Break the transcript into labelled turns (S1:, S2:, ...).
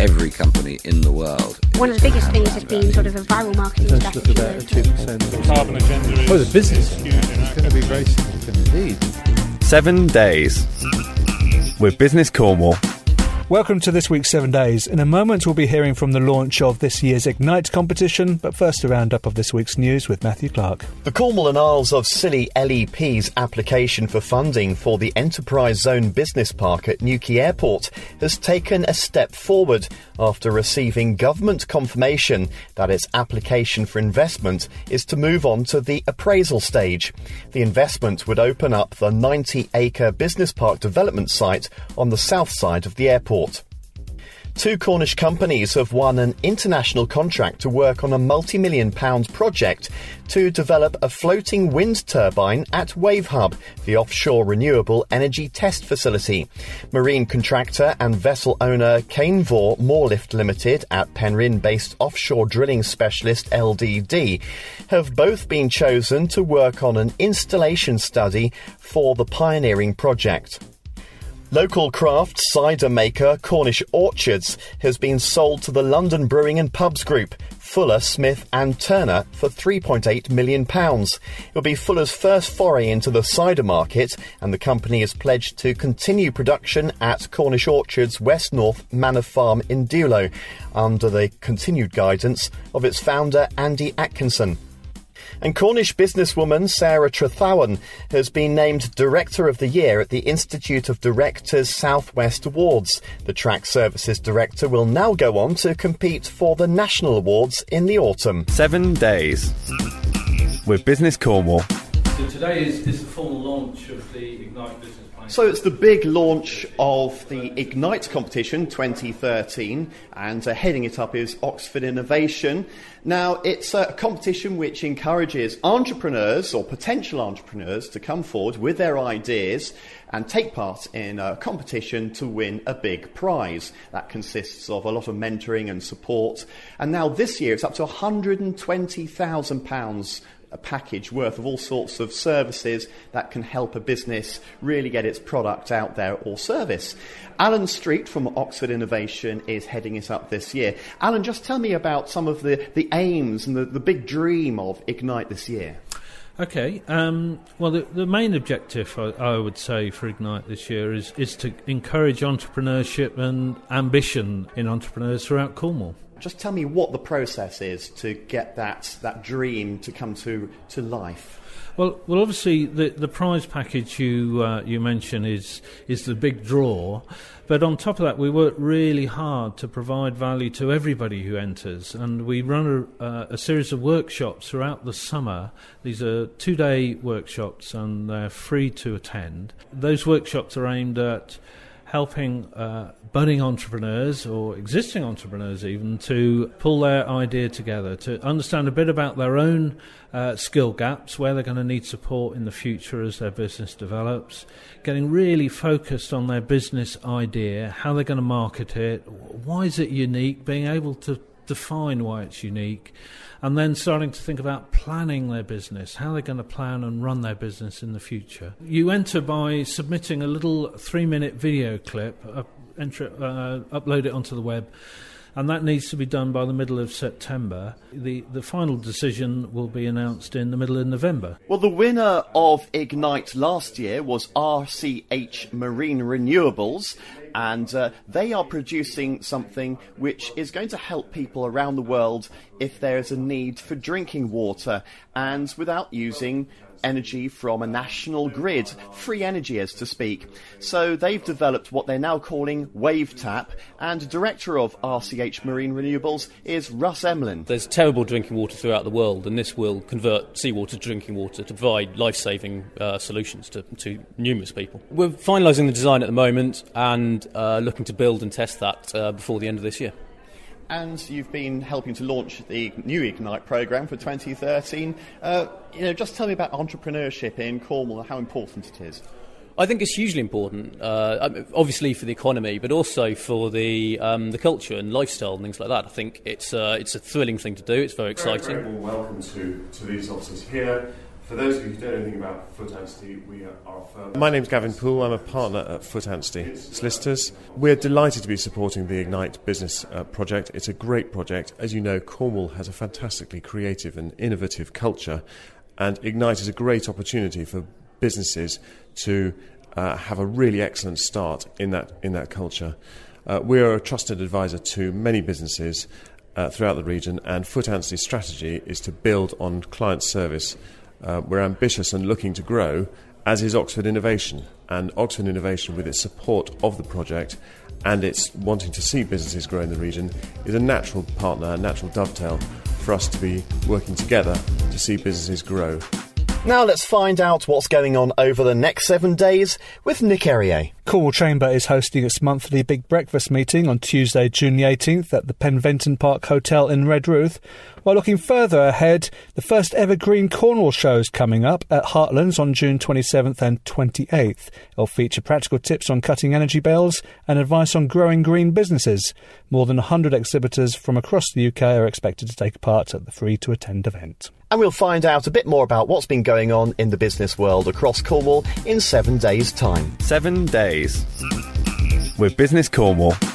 S1: every company in the world.
S2: One of the biggest things has been sort of a viral marketing strategy.
S3: About a 2%.
S4: Carbon agenda is
S3: the business
S4: huge.
S3: is going to be very significant indeed.
S5: 7 days with Business Cornwall.
S6: Welcome to this week's 7 Days. In a moment we'll be hearing from the launch of this year's Ignite competition, but first a roundup of this week's news with Matthew Clark.
S7: The Cornwall and Isles of Scilly LEP's application for funding for the Enterprise Zone Business Park at Newquay Airport has taken a step forward after receiving government confirmation that its application for investment is to move on to the appraisal stage. The investment would open up the 90-acre business park development site on the south side of the airport. Two Cornish companies have won an international contract to work on a multi-million-pound project to develop a floating wind turbine at WaveHub, the offshore renewable energy test facility. Marine contractor and vessel owner Canevor Moorlift Limited at Penryn-based offshore drilling specialist LDD have both been chosen to work on an installation study for the pioneering project. Local craft cider maker Cornish Orchards has been sold to the London Brewing and Pubs Group, Fuller, Smith and Turner for £3.8 million. It will be Fuller's first foray into the cider market, and the company is pledged to continue production at Cornish Orchards West North Manor Farm in Dulo, under the continued guidance of its founder Andy Atkinson. And Cornish businesswoman Sarah Trethowan has been named Director of the Year at the Institute of Directors Southwest Awards. The Track Services Director will now go on to compete for the National Awards in the autumn.
S5: 7 days with Business Cornwall.
S8: So today is the formal launch of the Ignite Business Plan.
S7: So it's the big launch of the Ignite competition 2013, and heading it up is Oxford Innovation. Now, it's a competition which encourages entrepreneurs or potential entrepreneurs to come forward with their ideas and take part in a competition to win a big prize. That consists of a lot of mentoring and support. And now this year it's up to £120,000 a package worth of all sorts of services that can help a business really get its product out there or service. Alan Street from Oxford Innovation is heading it up this year. Alan, just tell me about some of the aims and the big dream of Ignite this year.
S8: Okay, well, the main objective, I would say, for Ignite this year is to encourage entrepreneurship and ambition in entrepreneurs throughout Cornwall.
S7: Just tell me what the process is to get that dream to come to life.
S8: Well, obviously the prize package you mention is the big draw, but on top of that we work really hard to provide value to everybody who enters, and we run a series of workshops throughout the summer. These are 2-day workshops and they're free to attend. Those workshops are aimed at helping budding entrepreneurs or existing entrepreneurs even to pull their idea together, to understand a bit about their own skill gaps, where they're going to need support in the future as their business develops, getting really focused on their business idea, how they're going to market it, why is it unique, being able to define why it's unique, and then starting to think about planning their business, how they're going to plan and run their business in the future. You enter by submitting a little 3-minute video clip, upload it onto the web, and that needs to be done by the middle of September. The final decision will be announced in the middle of November.
S7: Well, the winner of Ignite last year was RCH Marine Renewables, and they are producing something which is going to help people around the world if there is a need for drinking water, and without using energy from a national grid, free energy as to speak. So they've developed what they're now calling WaveTap, and director of RCH Marine Renewables is Russ Emlyn.
S9: There's terrible drinking water throughout the world, and this will convert seawater to drinking water to provide life-saving solutions to numerous people. We're finalising the design at the moment and looking to build and test that before the end of this year.
S7: And you've been helping to launch the new Ignite programme for 2013. Just tell me about entrepreneurship in Cornwall and how important it is.
S9: I think it's hugely important, obviously for the economy, but also for the culture and lifestyle and things like that. I think it's a thrilling thing to do. It's very exciting.
S10: Very warm welcome to these officers here.
S4: For those of you who don't know anything about Foot Anstey, we are a firm.
S10: My name's Gavin Poole. I'm a partner at Foot Anstey Solicitors. We're delighted to be supporting the Ignite Business project. It's a great project. As you know, Cornwall has a fantastically creative and innovative culture, and Ignite is a great opportunity for businesses to have a really excellent start in that culture. We are a trusted advisor to many businesses throughout the region, and Foot Anstey's strategy is to build on client service. We're ambitious and looking to grow, as is Oxford Innovation. And Oxford Innovation, with its support of the project and its wanting to see businesses grow in the region, is a natural partner, a natural dovetail for us to be working together to see businesses grow.
S7: Now let's find out what's going on over the next 7 days with Nick Errier.
S6: Cornwall Chamber is hosting its monthly Big Breakfast meeting on Tuesday, June the 18th at the Penventon Park Hotel in Redruth. While looking further ahead, the first ever Green Cornwall show is coming up at Heartlands on June 27th and 28th. It'll feature practical tips on cutting energy bills and advice on growing green businesses. More than 100 exhibitors from across the UK are expected to take part at the free-to-attend event.
S7: And we'll find out a bit more about what's been going on in the business world across Cornwall in 7 days' time.
S5: 7 days with Business Cornwall.